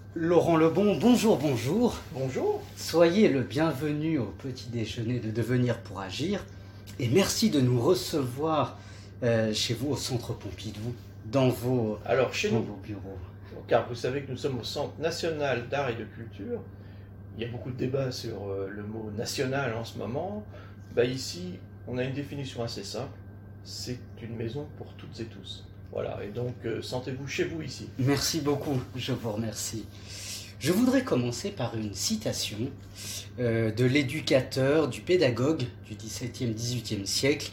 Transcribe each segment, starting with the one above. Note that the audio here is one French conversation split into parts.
Laurent Lebon, bonjour, bonjour. Bonjour. Soyez le bienvenu au petit déjeuner de Devenir pour agir et merci de nous recevoir chez vous au Centre Pompidou, Alors chez dans nous, vos bureaux. car vous savez que nous sommes au Centre national d'art et de culture, il y a beaucoup de débats sur le mot national en ce moment. Ici, on a une définition assez simple, c'est une maison pour toutes et tous. Voilà, et donc sentez-vous chez vous ici. Merci beaucoup, je vous remercie. Je voudrais commencer par une citation de l'éducateur, du pédagogue du XVIIe, XVIIIe siècle,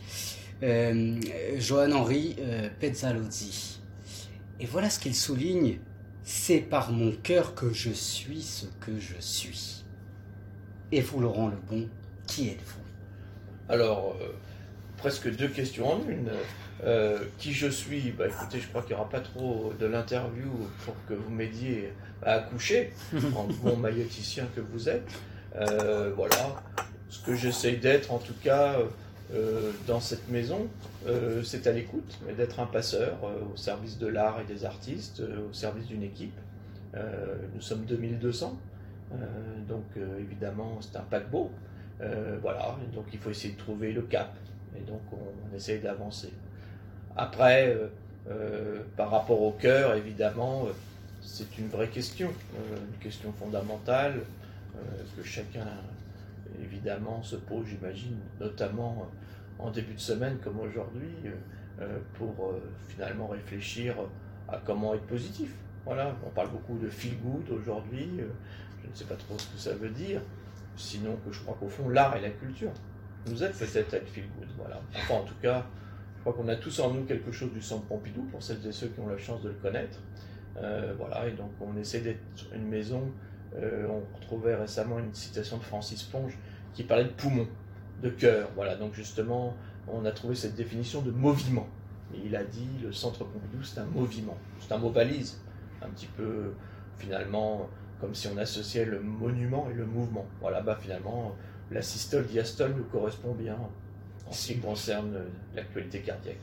Johann-Henri Pestalozzi. Et voilà ce qu'il souligne: c'est par mon cœur que je suis ce que je suis. Et vous, Laurent Lebon, qui êtes-vous? Alors, presque deux questions en une. Qui je suis? Écoutez, je crois qu'il n'y aura pas trop de l'interview pour que vous m'aidiez à accoucher, en bon maïoticien que vous êtes. Voilà, ce que j'essaye d'être en tout cas dans cette maison, c'est à l'écoute, mais d'être un passeur au service de l'art et des artistes, au service d'une équipe. Nous sommes 2200, donc évidemment c'est un paquebot. Voilà, et donc il faut essayer de trouver le cap, et donc on essaye d'avancer. Après, par rapport au cœur, évidemment, c'est une vraie question, une question fondamentale que chacun, évidemment, se pose, j'imagine, notamment en début de semaine comme aujourd'hui, pour finalement réfléchir à comment être positif. Voilà, on parle beaucoup de feel good aujourd'hui, je ne sais pas trop ce que ça veut dire, sinon que je crois qu'au fond, l'art et la culture nous aident peut-être à être feel good. Voilà. Enfin, en tout cas, je crois qu'on a tous en nous quelque chose du Centre Pompidou, pour celles et ceux qui ont la chance de le connaître. Voilà, et donc on essaie d'être une maison. On retrouvait récemment une citation de Francis Ponge qui parlait de poumon, de cœur. Voilà, donc justement, on a trouvé cette définition de moviment. Et il a dit, le Centre Pompidou, c'est un moviment. C'est un mot valise, un petit peu, finalement, comme si on associait le monument et le mouvement. Voilà, finalement, la systole-diastole nous correspond bien en ce qui concerne l'actualité cardiaque.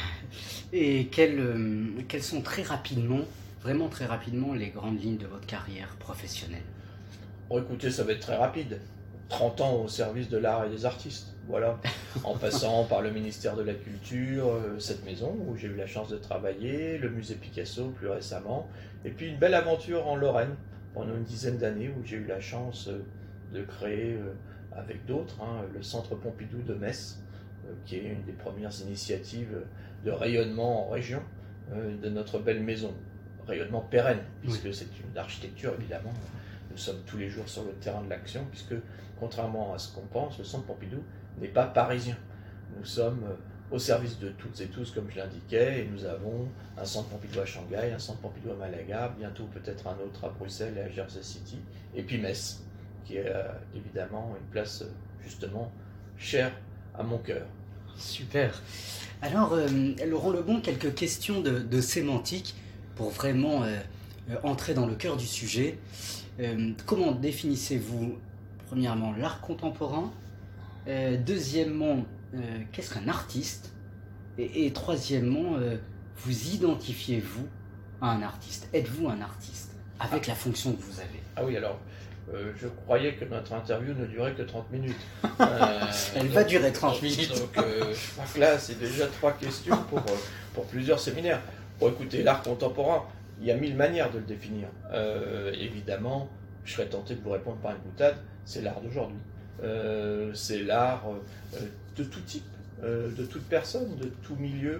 Et quelles sont très rapidement, vraiment très rapidement, les grandes lignes de votre carrière professionnelle? Bon, écoutez, ça va être très rapide. 30 ans au service de l'art et des artistes, voilà. En passant par le ministère de la Culture, cette maison où j'ai eu la chance de travailler, le musée Picasso plus récemment, et puis une belle aventure en Lorraine pendant une dizaine d'années où j'ai eu la chance de créer avec d'autres le Centre Pompidou de Metz, qui est une des premières initiatives de rayonnement en région de notre belle maison. Rayonnement pérenne, puisque c'est une architecture évidemment. Nous sommes tous les jours sur le terrain de l'action, puisque contrairement à ce qu'on pense, le Centre Pompidou n'est pas parisien. Nous sommes au service de toutes et tous, comme je l'indiquais, et nous avons un Centre Pompidou à Shanghai, un Centre Pompidou à Malaga, bientôt peut-être un autre à Bruxelles et à Jersey City, et puis Metz, qui est évidemment une place justement chère à mon cœur. Super. Alors, Laurent Lebon, quelques questions de sémantique pour vraiment entrer dans le cœur du sujet. Comment définissez-vous, premièrement, l'art contemporain? Deuxièmement, qu'est-ce qu'un artiste? Et troisièmement, vous identifiez-vous à un artiste? Êtes-vous un artiste avec la fonction que vous avez? Ah oui, alors, je croyais que notre interview ne durait que 30 minutes. Elle va durer 30 minutes. Donc, je crois que là, c'est déjà 3 questions pour plusieurs séminaires. Bon, écoutez, l'art contemporain, il y a 1000 manières de le définir. Évidemment, je serais tenté de vous répondre par une boutade, c'est l'art d'aujourd'hui. C'est l'art de tout type, de toute personne, de tout milieu.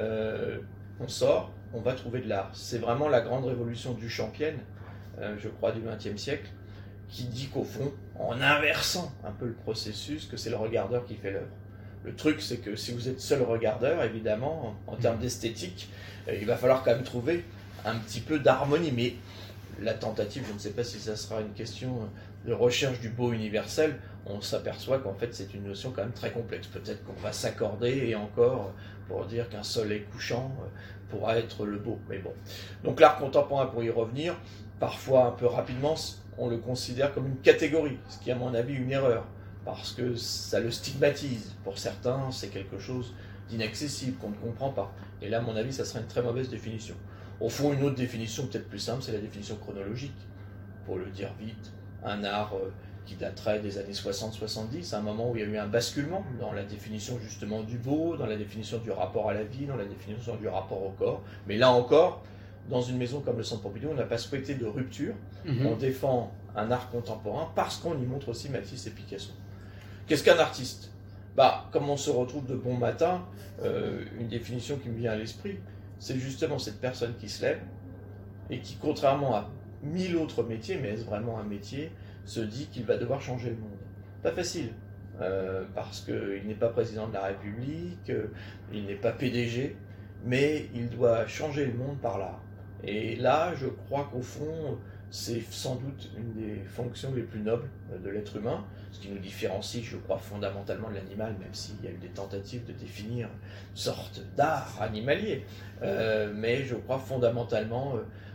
On sort, on va trouver de l'art. C'est vraiment la grande révolution duchampienne, je crois, du XXe siècle, qui dit qu'au fond, en inversant un peu le processus, que c'est le regardeur qui fait l'œuvre. Le truc, c'est que si vous êtes seul regardeur, évidemment, en termes d'esthétique, il va falloir quand même trouver un petit peu d'harmonie. Mais la tentative, je ne sais pas si ça sera une question de recherche du beau universel, on s'aperçoit qu'en fait c'est une notion quand même très complexe. Peut-être qu'on va s'accorder et encore pour dire qu'un soleil couchant pourra être le beau. Mais bon. Donc l'art contemporain, pour y revenir, parfois un peu rapidement, on le considère comme une catégorie, ce qui est à mon avis une erreur, parce que ça le stigmatise. Pour certains, c'est quelque chose d'inaccessible, qu'on ne comprend pas. Et là, à mon avis, ça serait une très mauvaise définition. Au fond, une autre définition peut-être plus simple, c'est la définition chronologique. pour le dire vite, un art qui daterait des années 60-70, à un moment où il y a eu un basculement dans la définition justement du beau, dans la définition du rapport à la vie, dans la définition du rapport au corps. Mais là encore, dans une maison comme le Centre Pompidou, on n'a pas souhaité de rupture. On défend un art contemporain parce qu'on y montre aussi Matisse et Picasso. Qu'est-ce qu'un artiste ? Comme on se retrouve de bon matin, une définition qui me vient à l'esprit, c'est justement cette personne qui se lève et qui, contrairement à 1000 autres métiers, mais est-ce vraiment un métier, se dit qu'il va devoir changer le monde. Pas facile, parce qu'il n'est pas président de la République, il n'est pas PDG, mais il doit changer le monde par l'art. Et là, je crois qu'au fond, c'est sans doute une des fonctions les plus nobles de l'être humain, ce qui nous différencie, je crois, fondamentalement de l'animal, même s'il y a eu des tentatives de définir une sorte d'art animalier. Mais je crois fondamentalement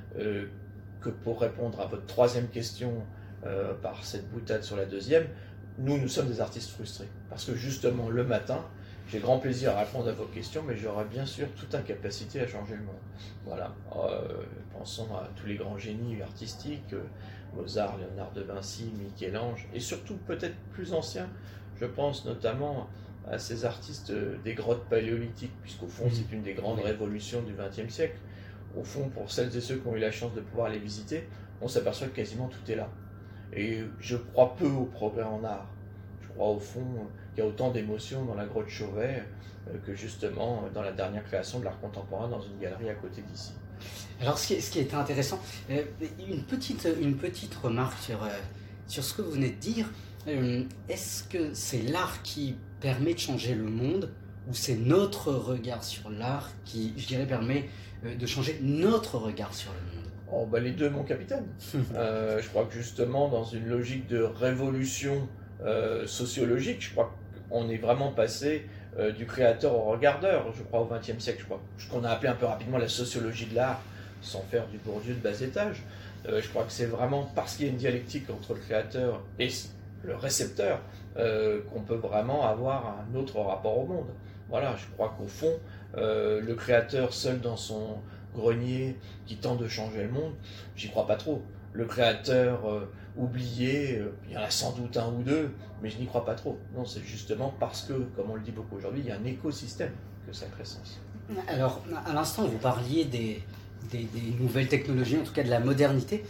que pour répondre à votre troisième question par cette boutade sur la deuxième, nous sommes des artistes frustrés. Parce que justement, le matin, j'ai grand plaisir à répondre à vos questions, mais j'aurai bien sûr toute incapacité à changer le monde. Voilà. Pensons à tous les grands génies artistiques, Mozart, Léonard de Vinci, Michel-Ange, et surtout peut-être plus anciens. Je pense notamment à ces artistes des grottes paléolithiques, puisqu'au fond c'est une des grandes révolutions du XXe siècle. Au fond, pour celles et ceux qui ont eu la chance de pouvoir les visiter, on s'aperçoit que quasiment tout est là. Et je crois peu au progrès en art. Je crois au fond qu'il y a autant d'émotions dans la grotte Chauvet que justement dans la dernière création de l'art contemporain dans une galerie à côté d'ici. Alors ce qui est intéressant, une petite remarque sur ce que vous venez de dire. Est-ce que c'est l'art qui permet de changer le monde ou c'est notre regard sur l'art qui, je dirais, permet de changer notre regard sur le monde ? Les deux, mon capitaine. Je crois que justement, dans une logique de révolution sociologique, je crois qu'on est vraiment passé du créateur au regardeur, je crois, au XXe siècle. Je crois ce qu'on a appelé un peu rapidement la sociologie de l'art, sans faire du Bourdieu de bas étage. Je crois que c'est vraiment parce qu'il y a une dialectique entre le créateur et le récepteur qu'on peut vraiment avoir un autre rapport au monde. Voilà, je crois qu'au fond, le créateur seul dans son grenier qui tente de changer le monde, j'y crois pas trop. Le créateur oublié, il y en a sans doute un ou deux, mais je n'y crois pas trop. Non, c'est justement parce que, comme on le dit beaucoup aujourd'hui, il y a un écosystème que ça crée sens. Alors, à l'instant, vous parliez des nouvelles technologies, en tout cas de la modernité.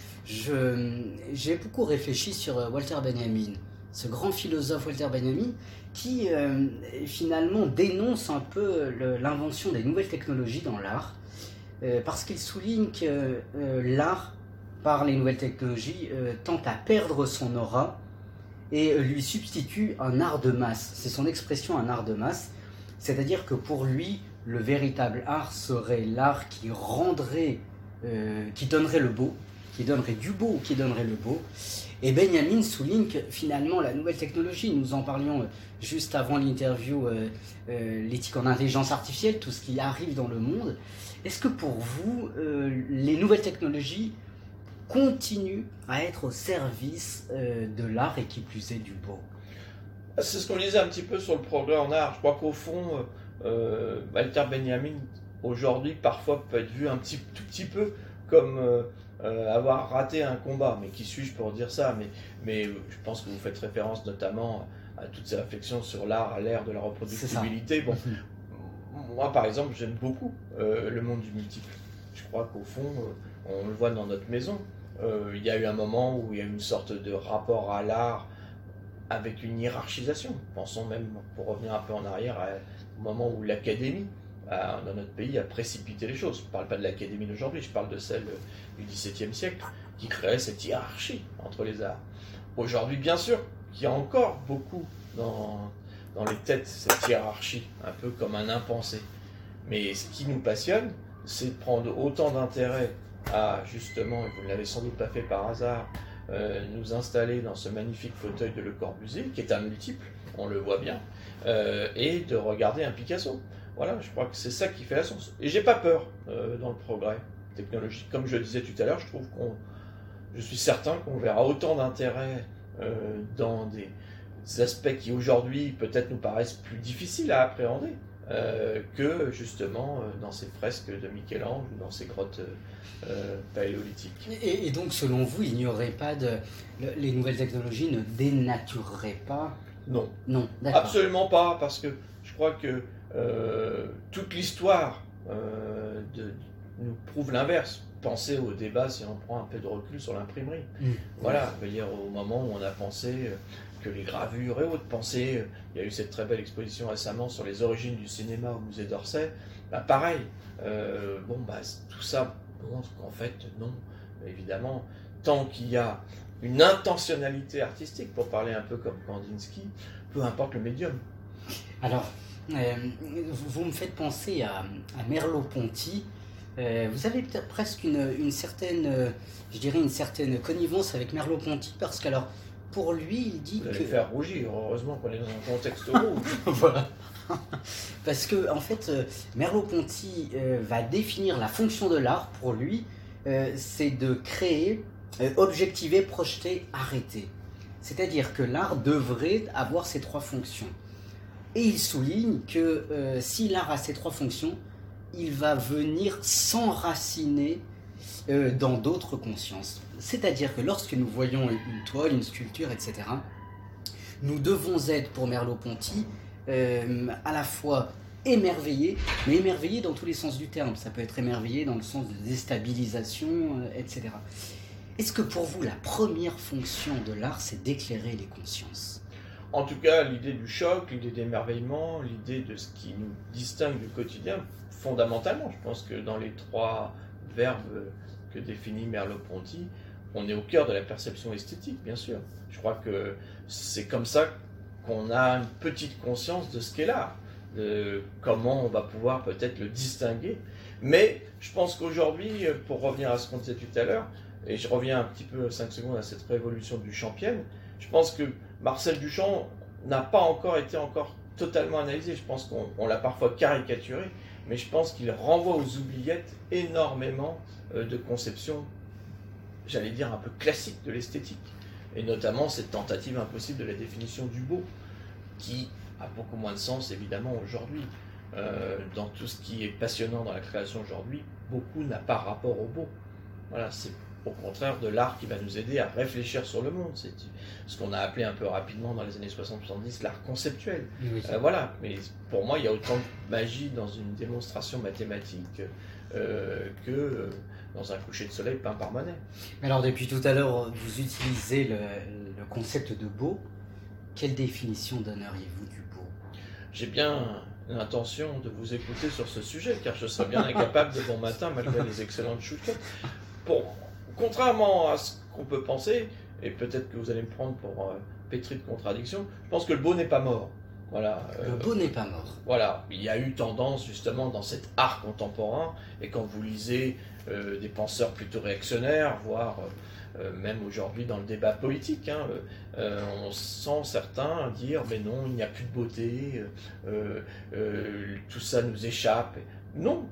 J'ai beaucoup réfléchi sur Walter Benjamin, ce grand philosophe Walter Benjamin, qui finalement dénonce un peu l'invention des nouvelles technologies dans l'art, parce qu'il souligne que l'art, par les nouvelles technologies, tend à perdre son aura et lui substitue un art de masse. C'est son expression, un art de masse. C'est-à-dire que pour lui, le véritable art serait l'art qui rendrait, qui donnerait le beau, qui donnerait du beau ou qui donnerait le beau. Et Benjamin souligne que finalement la nouvelle technologie, nous en parlions juste avant l'interview, l'éthique en intelligence artificielle, tout ce qui arrive dans le monde. Est-ce que pour vous, les nouvelles technologies continuent à être au service de l'art et qui plus est du beau ? C'est ce qu'on disait un petit peu sur le progrès en art. Je crois qu'au fond, Walter Benjamin, aujourd'hui, parfois peut être vu tout petit peu comme avoir raté un combat. Mais qui suis-je pour dire ça ? Mais je pense que vous faites référence notamment à toutes ces réflexions sur l'art à l'ère de la reproductibilité. Bon, moi, par exemple, j'aime beaucoup le monde du multiple. Je crois qu'au fond, on le voit dans notre maison. Il y a eu un moment où il y a eu une sorte de rapport à l'art avec une hiérarchisation. Pensons même, pour revenir un peu en arrière, au moment où l'académie, dans notre pays, a précipité les choses. Je ne parle pas de l'académie d'aujourd'hui, je parle de celle du XVIIe siècle, qui créait cette hiérarchie entre les arts. Aujourd'hui, bien sûr, qu'il y a encore beaucoup dans les têtes, cette hiérarchie, un peu comme un impensé. Mais ce qui nous passionne, c'est de prendre autant d'intérêt à, justement, et vous ne l'avez sans doute pas fait par hasard, nous installer dans ce magnifique fauteuil de Le Corbusier, qui est un multiple, on le voit bien, et de regarder un Picasso. Voilà, je crois que c'est ça qui fait la sens. Et j'ai pas peur dans le progrès technologique. Comme je le disais tout à l'heure, je suis certain qu'on verra autant d'intérêt dans des aspects qui aujourd'hui peut-être nous paraissent plus difficiles à appréhender, que justement dans ces fresques de Michel-Ange ou dans ces grottes paléolithiques. Et donc, selon vous, il n'y aurait pas les nouvelles technologies ne dénatureraient pas? Non. Non, d'accord. Absolument pas, parce que je crois que toute l'histoire nous prouve l'inverse. Pensez au débat, si on prend un peu de recul sur l'imprimerie. Voilà, je veux dire, au moment où on a pensé que les gravures et autres, pensez, il y a eu cette très belle exposition récemment sur les origines du cinéma au musée d'Orsay, pareil, tout ça montre qu'en fait, non, évidemment, tant qu'il y a une intentionnalité artistique, pour parler un peu comme Kandinsky, peu importe le médium. Alors, vous me faites penser à Merleau-Ponty. Vous avez peut-être presque une certaine, je dirais une certaine connivence avec Merleau-Ponty, parce qu'alors, pour lui, il dit vous allez que... faire rougir, heureusement qu'on est dans un contexte rouge. Voilà. Parce que, en fait, Merleau-Ponty va définir la fonction de l'art, pour lui, c'est de créer, objectiver, projeter, arrêter. C'est-à-dire que l'art devrait avoir ces trois fonctions. Et il souligne que si l'art a ces trois fonctions, il va venir s'enraciner dans d'autres consciences. C'est-à-dire que lorsque nous voyons une toile, une sculpture, etc., nous devons être, pour Merleau-Ponty, à la fois émerveillés, mais émerveillés dans tous les sens du terme. Ça peut être émerveillé dans le sens de déstabilisation, etc. Est-ce que pour vous, la première fonction de l'art, c'est d'éclairer les consciences ? En tout cas, l'idée du choc, l'idée d'émerveillement, l'idée de ce qui nous distingue du quotidien, fondamentalement, je pense que dans les trois verbes que définit Merleau-Ponty, on est au cœur de la perception esthétique, bien sûr. Je crois que c'est comme ça qu'on a une petite conscience de ce qu'est l'art, de comment on va pouvoir peut-être le distinguer. Mais je pense qu'aujourd'hui, pour revenir à ce qu'on disait tout à l'heure, et je reviens un petit peu 5 secondes à cette révolution duchampienne, je pense que Marcel Duchamp n'a pas encore été totalement analysé. Je pense qu'on l'a parfois caricaturé, mais je pense qu'il renvoie aux oubliettes énormément de conceptions, j'allais dire, un peu classiques de l'esthétique. Et notamment cette tentative impossible de la définition du beau, qui a beaucoup moins de sens évidemment aujourd'hui. Dans tout ce qui est passionnant dans la création aujourd'hui, beaucoup n'a pas rapport au beau. Voilà, c'est au contraire de l'art qui va nous aider à réfléchir sur le monde. C'est ce qu'on a appelé un peu rapidement dans les années 60-70 l'art conceptuel. Oui. Voilà, mais pour moi il y a autant de magie dans une démonstration mathématique que dans un coucher de soleil peint par Monet. Alors depuis tout à l'heure, vous utilisez le concept de beau. Quelle définition donneriez-vous du beau ? J'ai bien l'intention de vous écouter sur ce sujet, car je serais bien incapable de bon matin malgré les excellentes chouquettes. Contrairement à ce qu'on peut penser, et peut-être que vous allez me prendre pour pétri de contradiction, je pense que le beau n'est pas mort. Voilà, le beau n'est pas mort. Voilà, il y a eu tendance justement dans cet art contemporain, et quand vous lisez des penseurs plutôt réactionnaires, voire même aujourd'hui dans le débat politique, on sent certains dire mais non, il n'y a plus de beauté, tout ça nous échappe. Non,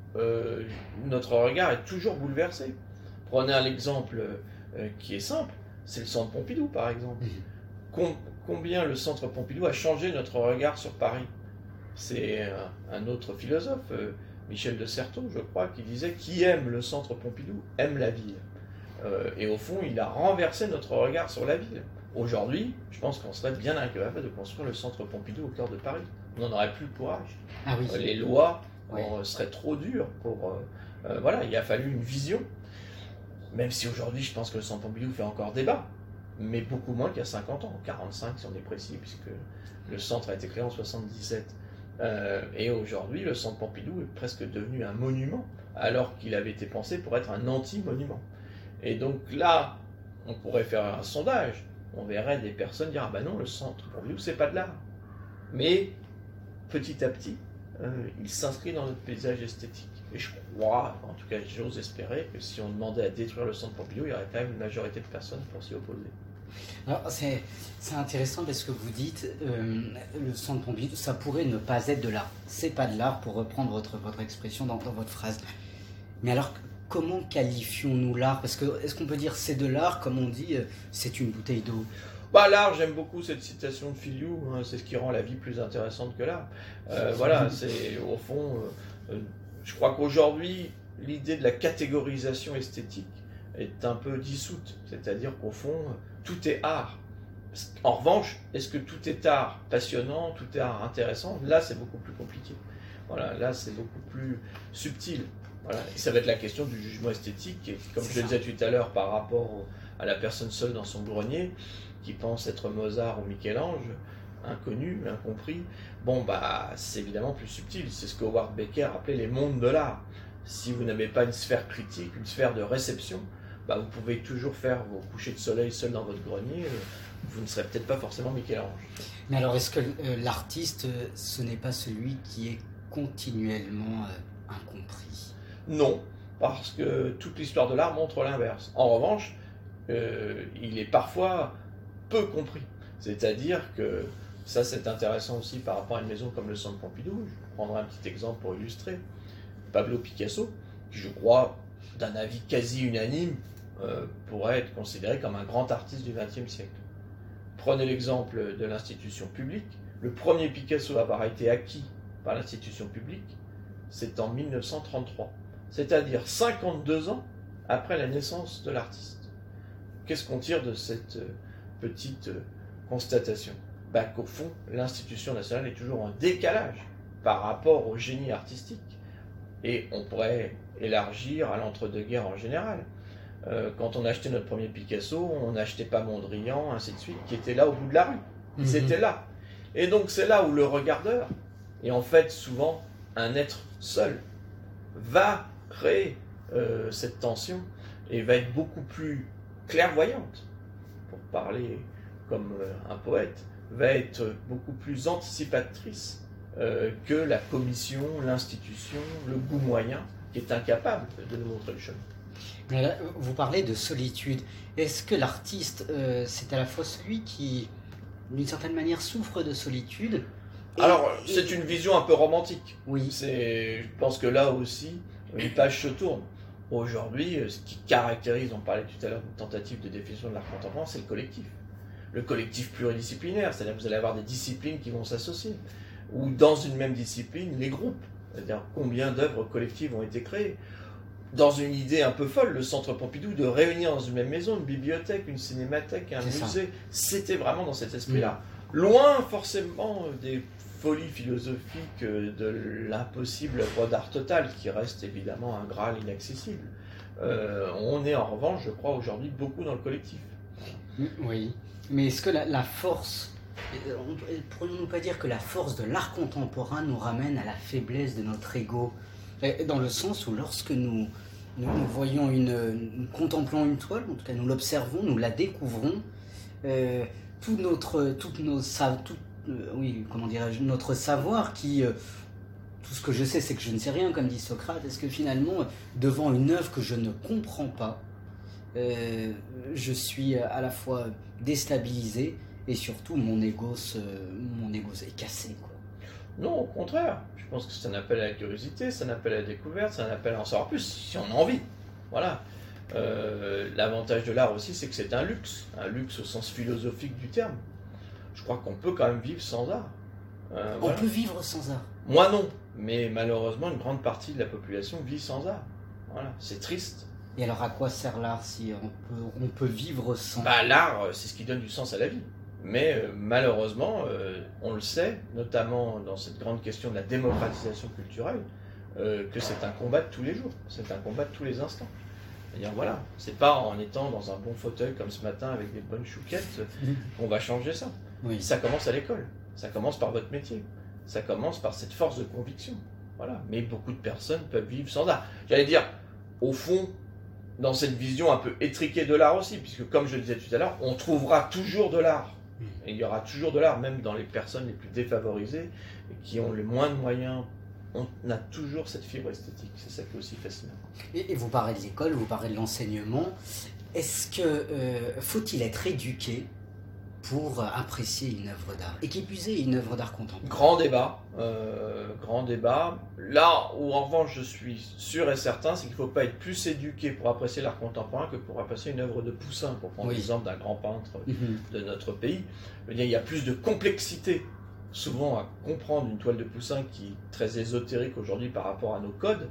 notre regard est toujours bouleversé. Prenez un exemple qui est simple, c'est le centre Pompidou par exemple. Combien le centre Pompidou a changé notre regard sur Paris. C'est un autre philosophe, Michel de Certeau, je crois, qui disait « Qui aime le centre Pompidou aime la ville ». Et au fond, il a renversé notre regard sur la ville. Aujourd'hui, je pense qu'on serait bien incapable de construire le centre Pompidou au cœur de Paris. On n'en aurait plus le courage. Ah oui. Les lois seraient trop dures pour... voilà, il a fallu une vision. Même si aujourd'hui, je pense que le centre Pompidou fait encore débat. Mais beaucoup moins qu'il y a 50 ans, 45 si on est précis, puisque le centre a été créé en 77. Et aujourd'hui, le centre Pompidou est presque devenu un monument, alors qu'il avait été pensé pour être un anti-monument. Et donc là, on pourrait faire un sondage, on verrait des personnes dire « Ah ben non, le centre Pompidou, c'est pas de l'art ». Mais petit à petit, il s'inscrit dans notre paysage esthétique. Et je crois, en tout cas j'ose espérer, que si on demandait à détruire le centre Pompidou, il y aurait quand même une majorité de personnes pour s'y opposer. Alors c'est intéressant parce que vous dites le centre Pompidou, ça pourrait ne pas être de l'art. C'est pas de l'art, pour reprendre votre expression dans votre phrase. Mais alors, comment qualifions-nous l'art ? Parce que est-ce qu'on peut dire c'est de l'art, comme on dit c'est une bouteille d'eau ? Bah, l'art, j'aime beaucoup cette citation de Filiou, hein, c'est ce qui rend la vie plus intéressante que l'art. Voilà, c'est au fond, je crois qu'aujourd'hui, l'idée de la catégorisation esthétique est un peu dissoute, c'est-à-dire qu'au fond, tout est art. En revanche, est-ce que tout est art passionnant, tout est art intéressant? Là, c'est beaucoup plus compliqué. Voilà, là, c'est beaucoup plus subtil. Voilà. Et ça va être la question du jugement esthétique, et comme je le disais tout à l'heure, par rapport à la personne seule dans son grenier, qui pense être Mozart ou Michel-Ange, inconnu, incompris, bon, bah, c'est évidemment plus subtil. C'est ce que Howard Becker appelait les mondes de l'art. Si vous n'avez pas une sphère critique, une sphère de réception, bah, vous pouvez toujours faire vos couchers de soleil seul dans votre grenier, vous ne serez peut-être pas forcément Michel-Ange. Mais alors, est-ce que l'artiste, ce n'est pas celui qui est continuellement incompris? Non, parce que toute l'histoire de l'art montre l'inverse. En revanche, il est parfois peu compris. C'est-à-dire que, ça c'est intéressant aussi par rapport à une maison comme le Centre Pompidou, je prendrai un petit exemple pour illustrer. Pablo Picasso, qui je crois, d'un avis quasi unanime, pourrait être considéré comme un grand artiste du XXe siècle. Prenez l'exemple de l'institution publique. Le premier Picasso à avoir été acquis par l'institution publique, c'est en 1933. C'est-à-dire 52 ans après la naissance de l'artiste. Qu'est-ce qu'on tire de cette petite constatation? Bah, qu'au fond, l'institution nationale est toujours en décalage par rapport au génie artistique. Et on pourrait élargir à l'entre-deux-guerres en général. Quand on achetait notre premier Picasso, on n'achetait pas Mondrian, ainsi de suite, qui était là au bout de la rue. Ils étaient là. Et donc c'est là où le regardeur, et en fait souvent un être seul, va créer cette tension et va être beaucoup plus clairvoyante, pour parler comme un poète, va être beaucoup plus anticipatrice que la commission, l'institution, le goût moyen, qui est incapable de nous montrer le chemin. Mais là, vous parlez de solitude. Est-ce que l'artiste, c'est à la fois celui qui, d'une certaine manière, souffre de solitude? Alors, c'est une vision un peu romantique. Oui. Je pense que là aussi, une page se tourne. Aujourd'hui, ce qui caractérise, on parlait tout à l'heure d'une tentative de définition de l'art contemporain, c'est le collectif. Le collectif pluridisciplinaire, c'est-à-dire que vous allez avoir des disciplines qui vont s'associer. Ou dans une même discipline, les groupes. C'est-à-dire combien d'œuvres collectives ont été créées. Dans une idée un peu folle, le Centre Pompidou, de réunir dans une même maison une bibliothèque, une cinémathèque, un musée, c'était vraiment dans cet esprit-là. Loin forcément des folies philosophiques de l'impossible œuvre d'art total, qui reste évidemment un Graal inaccessible. On est en revanche, je crois, aujourd'hui beaucoup dans le collectif. Oui, mais est-ce que la force, pourrions-nous pas dire que la force de l'art contemporain nous ramène à la faiblesse de notre ego? Dans le sens où lorsque nous voyons nous contemplons une toile, en tout cas nous l'observons, nous la découvrons, notre savoir qui, tout ce que je sais, c'est que je ne sais rien, comme dit Socrate. Est-ce que finalement, devant une œuvre que je ne comprends pas, je suis à la fois déstabilisé et surtout mon ego est cassé, quoi. Non, au contraire. Je pense que c'est un appel à la curiosité, c'est un appel à la découverte, c'est un appel à en savoir plus, si on a envie. Voilà. L'avantage de l'art aussi, c'est que c'est un luxe au sens philosophique du terme. Je crois qu'on peut quand même vivre sans art. On peut vivre sans art. Moi non, mais malheureusement, une grande partie de la population vit sans art. Voilà, c'est triste. Et alors à quoi sert l'art si on peut vivre sans? L'art, c'est ce qui donne du sens à la vie. Mais malheureusement, on le sait, notamment dans cette grande question de la démocratisation culturelle, que c'est un combat de tous les jours, c'est un combat de tous les instants. C'est-à-dire, voilà, c'est pas en étant dans un bon fauteuil comme ce matin avec des bonnes chouquettes qu'on va changer ça. Oui. Ça commence à l'école, ça commence par votre métier, ça commence par cette force de conviction. Voilà. Mais beaucoup de personnes peuvent vivre sans art. J'allais dire, au fond, dans cette vision un peu étriquée de l'art aussi, puisque comme je le disais tout à l'heure, on trouvera toujours de l'art. Et il y aura toujours de l'art, même dans les personnes les plus défavorisées, qui ont le moins de moyens. On a toujours cette fibre esthétique, c'est ça qui est aussi fascinant. Et vous parlez de l'école, vous parlez de l'enseignement. Est-ce que faut-il être éduqué pour apprécier une œuvre d'art? Et qui plus est, une œuvre d'art contemporain. Grand débat, grand débat. Là où en revanche je suis sûr et certain, c'est qu'il ne faut pas être plus éduqué pour apprécier l'art contemporain que pour apprécier une œuvre de Poussin, pour prendre l'exemple d'un grand peintre de notre pays. Je veux dire, il y a plus de complexité souvent à comprendre une toile de Poussin qui est très ésotérique aujourd'hui par rapport à nos codes,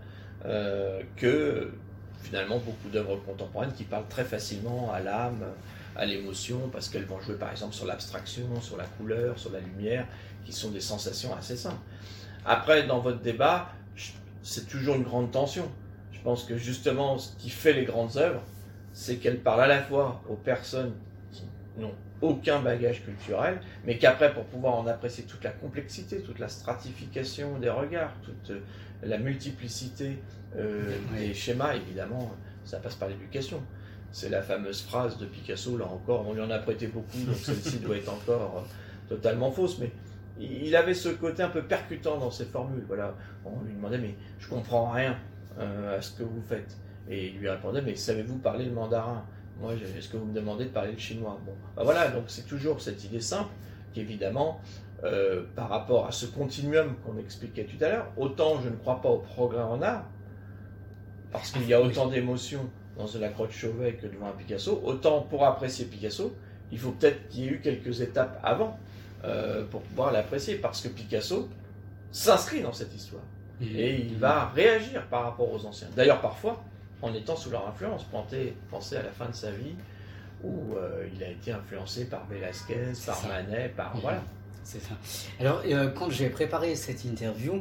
que finalement beaucoup d'œuvres contemporaines qui parlent très facilement à l'âme, à l'émotion, parce qu'elles vont jouer par exemple sur l'abstraction, sur la couleur, sur la lumière, qui sont des sensations assez simples. Après, dans votre débat, c'est toujours une grande tension. Je pense que justement, ce qui fait les grandes œuvres, c'est qu'elles parlent à la fois aux personnes qui n'ont aucun bagage culturel, mais qu'après, pour pouvoir en apprécier toute la complexité, toute la stratification des regards, toute la multiplicité des schémas, évidemment, ça passe par l'éducation. C'est la fameuse phrase de Picasso, là encore, on lui en a prêté beaucoup, donc celle-ci doit être encore totalement fausse, mais il avait ce côté un peu percutant dans ses formules. Voilà. On lui demandait, mais je comprends rien à ce que vous faites. Et il lui répondait, mais savez-vous parler le mandarin? Moi, est-ce que vous me demandez de parler le chinois? Bon, ben voilà, donc c'est toujours cette idée simple, qu'évidemment, par rapport à ce continuum qu'on expliquait tout à l'heure, autant je ne crois pas au progrès en art, parce qu'il y a autant d'émotions dans la Croix de Chauvet que devant un Picasso, autant pour apprécier Picasso, il faut peut-être qu'il y ait eu quelques étapes avant pour pouvoir l'apprécier, parce que Picasso s'inscrit dans cette histoire, et il va réagir par rapport aux anciens. D'ailleurs, parfois, en étant sous leur influence, pensez à la fin de sa vie, où il a été influencé par Velázquez, par Manet, par... Voilà. C'est ça. Alors, quand j'ai préparé cette interview,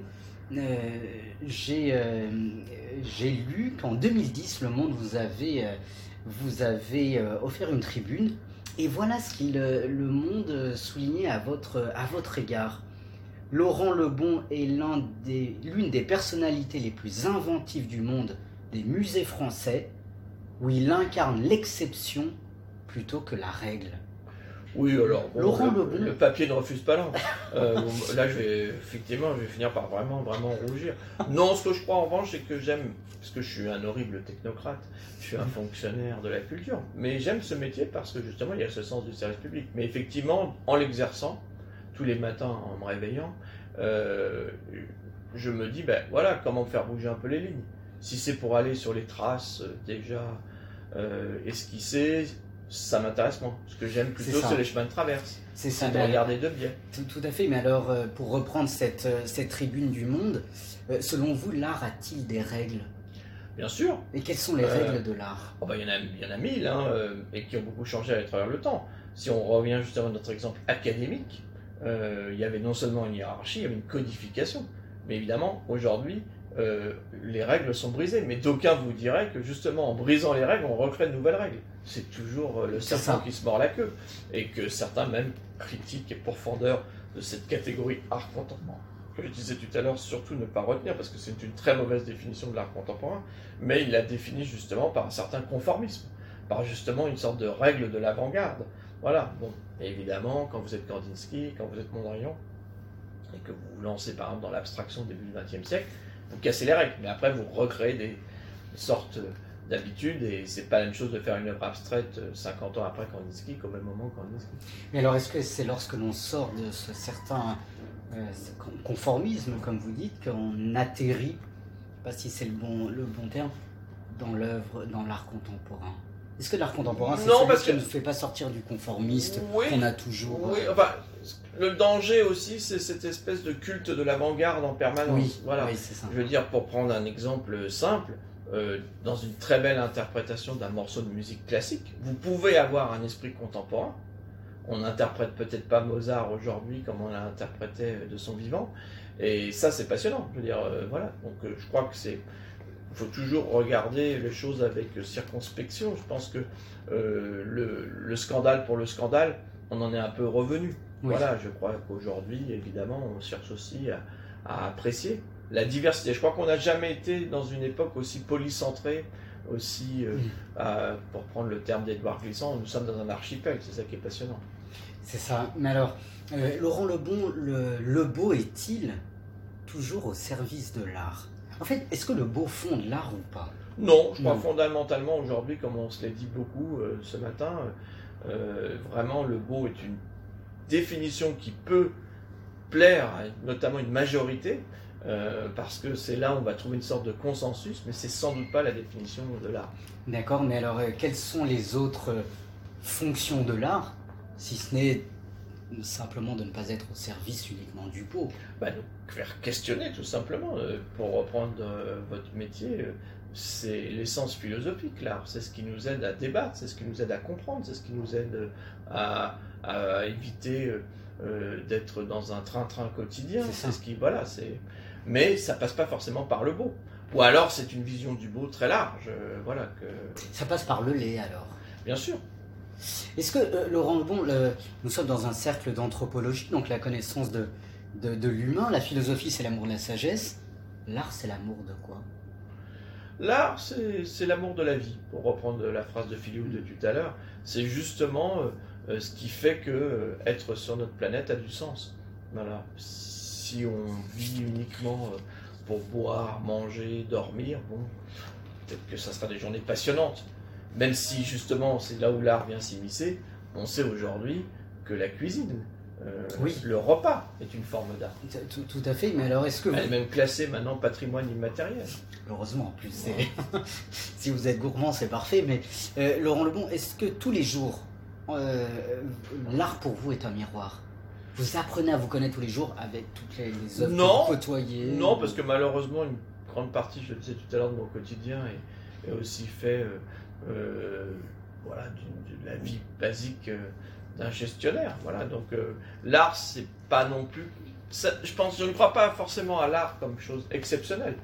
j'ai lu qu'en 2010, Le Monde vous avez offert une tribune, et voilà ce que Le Monde soulignait à votre égard. Laurent Lebon est l'une des personnalités les plus inventives du monde des musées français, où il incarne l'exception plutôt que la règle. Oui, alors, bon, Laurent le papier ne refuse pas l'encre. Là, je vais finir par vraiment rougir. Non, ce que je crois en revanche, c'est que j'aime, parce que je suis un horrible technocrate, je suis un fonctionnaire de la culture, mais j'aime ce métier parce que justement, il y a ce sens du service public. Mais effectivement, en l'exerçant, tous les matins en me réveillant, je me dis, ben voilà, comment faire bouger un peu les lignes. Si c'est pour aller sur les traces déjà esquissées, ça m'intéresse moins. Ce que j'aime plutôt, c'est les chemins de traverse. C'est ça. De regarder de biais. Tout à fait. Mais alors, pour reprendre cette tribune du Monde, selon vous, l'art a-t-il des règles? Bien sûr. Et quelles sont les règles de l'art? Il y en a 1000, et qui ont beaucoup changé à travers le temps. Si on revient justement à notre exemple académique, il y avait non seulement une hiérarchie, il y avait une codification. Mais évidemment, aujourd'hui, les règles sont brisées. Mais d'aucuns vous diraient que justement, en brisant les règles, on recrée de nouvelles règles. C'est toujours le serpent qui se mord la queue. Et que certains même critiquent et profondeur de cette catégorie art contemporain, que je disais tout à l'heure, surtout ne pas retenir, parce que c'est une très mauvaise définition de l'art contemporain, mais il la définit justement par un certain conformisme, par justement une sorte de règle de l'avant-garde. Voilà, bon, et évidemment, quand vous êtes Kandinsky, quand vous êtes Mondrian, et que vous vous lancez par exemple dans l'abstraction début du XXe siècle, vous cassez les règles, mais après vous recréez des sortes d'habitudes, et c'est pas la même chose de faire une œuvre abstraite 50 ans après Kandinsky qu'au même moment Kandinsky. Mais alors, est-ce que c'est lorsque l'on sort de ce certain conformisme, comme vous dites, qu'on atterrit, je ne sais pas si c'est le bon terme, dans l'art contemporain? Est-ce que l'art contemporain, c'est celui qui ne fait pas sortir du conformiste qu'on a toujours? Oui, enfin, le danger aussi, c'est cette espèce de culte de l'avant-garde en permanence. Oui, voilà. Oui, c'est ça. Je veux dire, pour prendre un exemple simple, dans une très belle interprétation d'un morceau de musique classique, vous pouvez avoir un esprit contemporain. On n'interprète peut-être pas Mozart aujourd'hui comme on l'a interprété de son vivant, et ça c'est passionnant. Je veux dire, voilà. Donc je crois que il faut toujours regarder les choses avec circonspection. Je pense que le scandale pour le scandale, on en est un peu revenu. Oui. Voilà, je crois qu'aujourd'hui, évidemment, on cherche aussi à apprécier la diversité. Je crois qu'on n'a jamais été dans une époque aussi polycentrée, aussi, pour prendre le terme d'Édouard Glissant, nous sommes dans un archipel, c'est ça qui est passionnant. C'est ça. Mais alors, Laurent Lebon, le beau est-il toujours au service de l'art? En fait, est-ce que le beau fonde l'art ou pas? Non, je crois Non. fondamentalement aujourd'hui, comme on se l'est dit beaucoup ce matin, vraiment le beau est une définition qui peut plaire à notamment une majorité, parce que c'est là où on va trouver une sorte de consensus, mais c'est sans doute pas la définition de l'art. D'accord, mais alors quelles sont les autres fonctions de l'art, si ce n'est simplement de ne pas être au service uniquement du beau? Bah, donc, faire questionner tout simplement, pour reprendre votre métier, c'est l'essence philosophique, l'art, c'est ce qui nous aide à débattre, c'est ce qui nous aide à comprendre, c'est ce qui nous aide à éviter d'être dans un train-train quotidien, C'est ça. c'est ce qui, voilà, c'est... Mais ça passe pas forcément par le beau. Ou alors c'est une vision du beau très large, voilà, que... Ça passe par le lait alors. Bien sûr. Est-ce que, Laurent Lebon, nous sommes dans un cercle d'anthropologie, donc la connaissance de l'humain, la philosophie c'est l'amour de la sagesse, l'art c'est l'amour de quoi? L'art, c'est l'amour de la vie, pour reprendre la phrase de Philippe de tout à l'heure. C'est justement ce qui fait que être sur notre planète a du sens. Voilà. Si on vit uniquement pour boire, manger, dormir, bon, peut-être que ça sera des journées passionnantes. Même si justement c'est là où l'art vient s'immiscer, on sait aujourd'hui que la cuisine, Oui. le repas est une forme d'art. Tout à fait, mais alors est-ce que vous... Elle est même classée maintenant patrimoine immatériel. Heureusement, en plus, si vous êtes gourmand, c'est parfait, mais Laurent Lebon, est-ce que tous les jours, l'art pour vous est un miroir? Vous apprenez à vous connaître tous les jours avec toutes les œuvres Non. que vous côtoyez? Non, parce que malheureusement, une grande partie, je le disais tout à l'heure, de mon quotidien est aussi fait voilà, de la vie basique d'un gestionnaire. Voilà. Donc l'art, c'est pas non plus... je ne crois pas forcément à l'art comme chose exceptionnelle,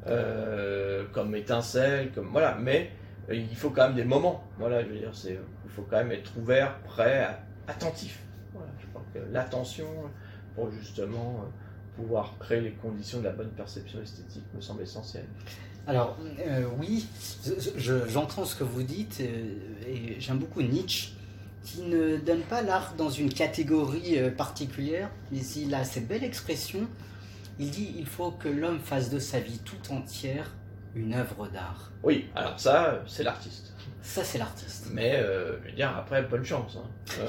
comme étincelle, comme, voilà, mais il faut quand même des moments. Voilà, je veux dire, il faut quand même être ouvert, prêt, attentif. Voilà, je crois que l'attention pour justement pouvoir créer les conditions de la bonne perception esthétique me semble essentielle. Alors, oui, j'entends ce que vous dites, et j'aime beaucoup Nietzsche, qui ne donne pas l'art dans une catégorie particulière, mais il a cette belle expression, il dit il faut que l'homme fasse de sa vie tout entière une œuvre d'art. Oui, alors ça, c'est l'artiste. Ça, c'est l'artiste. Mais, je veux dire, après, bonne chance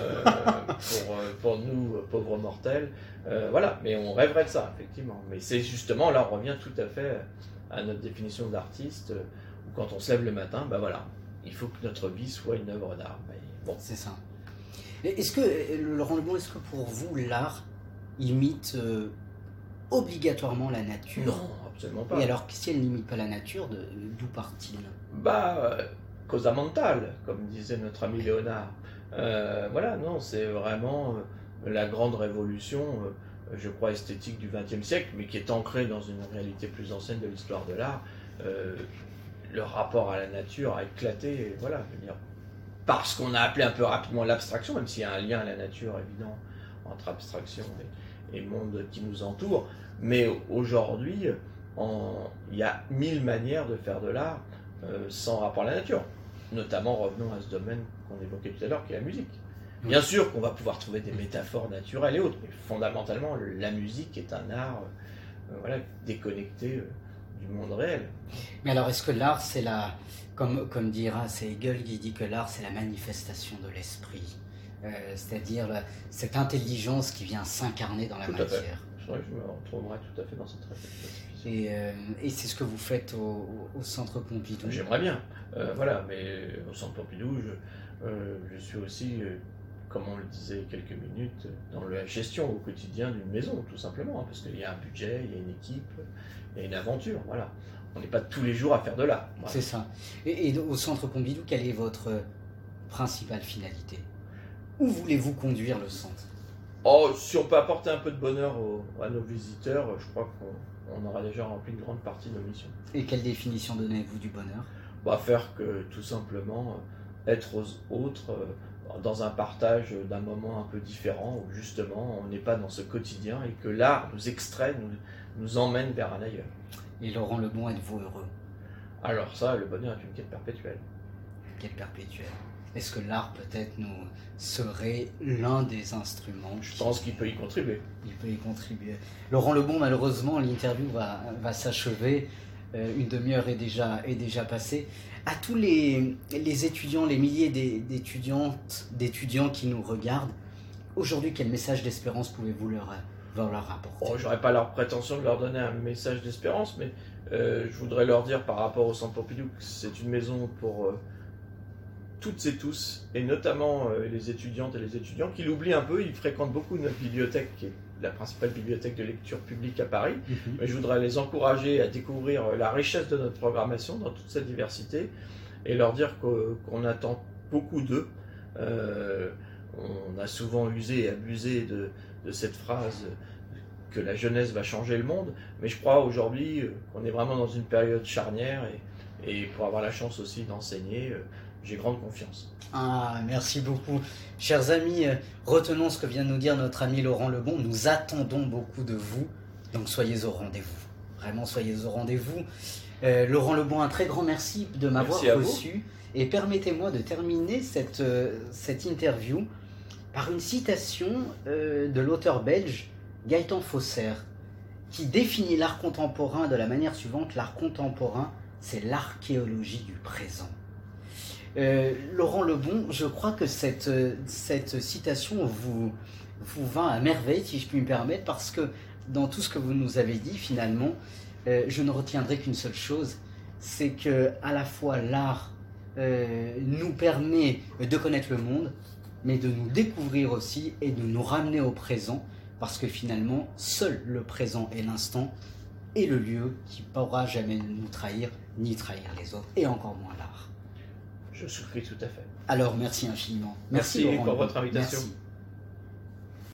pour nous, pauvres mortels. Voilà, mais on rêverait de ça, effectivement. Mais c'est justement, là, on revient tout à fait à notre définition d'artiste, où quand on se lève le matin, ben voilà, il faut que notre vie soit une œuvre d'art. Mais bon. C'est ça. Est-ce que, Laurent Lebon, est-ce que pour vous, l'art imite obligatoirement la nature? Non, absolument pas. Et alors, si elle n'imite pas la nature, d'où part-il? Bah, causa mentale, comme disait notre ami Léonard. Voilà, non, c'est vraiment la grande révolution, je crois, esthétique du XXe siècle, mais qui est ancrée dans une réalité plus ancienne de l'histoire de l'art. Le rapport à la nature a éclaté, et voilà, je veux dire, parce qu'on a appelé un peu rapidement l'abstraction, même s'il y a un lien à la nature évident entre abstraction et monde qui nous entoure. Mais aujourd'hui, il y a 1000 manières de faire de l'art sans rapport à la nature. Notamment, revenons à ce domaine qu'on évoquait tout à l'heure, qui est la musique. Bien sûr qu'on va pouvoir trouver des métaphores naturelles et autres, mais fondamentalement, la musique est un art voilà, déconnecté du monde réel. Mais alors, est-ce que l'art, c'est la... Comme dira, c'est Hegel qui dit que l'art, c'est la manifestation de l'esprit. C'est-à-dire cette intelligence qui vient s'incarner dans la Tout à fait. matière. C'est vrai que je me retrouverai tout à fait dans cette réflexion. Et c'est ce que vous faites au Centre Pompidou. J'aimerais bien, voilà, mais au Centre Pompidou, je suis aussi, comme on le disait il y a quelques minutes, dans la gestion au quotidien d'une maison, tout simplement, parce qu'il y a un budget, il y a une équipe, il y a une aventure, voilà. On n'est pas tous les jours à faire de l'art. Voilà. C'est ça. Et au Centre Pompidou, quelle est votre principale finalité? Où voulez-vous conduire le centre? Oh, si on peut apporter un peu de bonheur à nos visiteurs, je crois qu'on aura déjà rempli une grande partie de nos missions. Et quelle définition donnez-vous du bonheur? Bah, faire que, tout simplement, être aux autres dans un partage d'un moment un peu différent, où justement on n'est pas dans ce quotidien et que l'art nous extrait, nous emmène vers un ailleurs. Et Laurent Lebon, êtes-vous heureux? Alors ça, le bonheur est une quête perpétuelle. Quête perpétuelle. Est-ce que l'art peut-être nous serait l'un des instruments? Je pense qu'il peut y contribuer. Il peut y contribuer. Laurent Lebon, malheureusement, l'interview va s'achever. une demi-heure est déjà passée. À tous les étudiants, les milliers d'étudiants qui nous regardent, aujourd'hui, quel message d'espérance pouvez-vous leur apporter? Bon, j'aurais pas leur prétention de leur donner un message d'espérance, mais je voudrais leur dire par rapport au Centre Pompidou que c'est une maison pour toutes et tous, et notamment les étudiantes et les étudiants qui l'oublient un peu. Ils fréquentent beaucoup notre bibliothèque, qui est la principale bibliothèque de lecture publique à Paris. Mais je voudrais les encourager à découvrir la richesse de notre programmation dans toute sa diversité et leur dire qu'on attend beaucoup d'eux. On a souvent usé et abusé de cette phrase que la jeunesse va changer le monde, mais je crois aujourd'hui qu'on est vraiment dans une période charnière et pour avoir la chance aussi d'enseigner, j'ai grande confiance. Ah, merci beaucoup. Chers amis, retenons ce que vient de nous dire notre ami Laurent Lebon. Nous attendons beaucoup de vous, donc soyez au rendez-vous. Vraiment, soyez au rendez-vous. Laurent Lebon, un très grand merci de m'avoir reçu. Et permettez-moi de terminer cette interview par une citation de l'auteur belge Gaëtan Fosser, qui définit l'art contemporain de la manière suivante: l'art contemporain, c'est l'archéologie du présent. Laurent Lebon, je crois que cette citation vous va à merveille, si je puis me permettre, parce que dans tout ce que vous nous avez dit, finalement, je ne retiendrai qu'une seule chose, c'est que à la fois l'art nous permet de connaître le monde, mais de nous découvrir aussi et de nous ramener au présent, parce que finalement, seul le présent et l'instant est le lieu qui ne pourra jamais nous trahir, ni trahir les autres, et encore moins l'art. Je souscris tout à fait. Alors, merci infiniment. Merci pour votre invitation. Merci.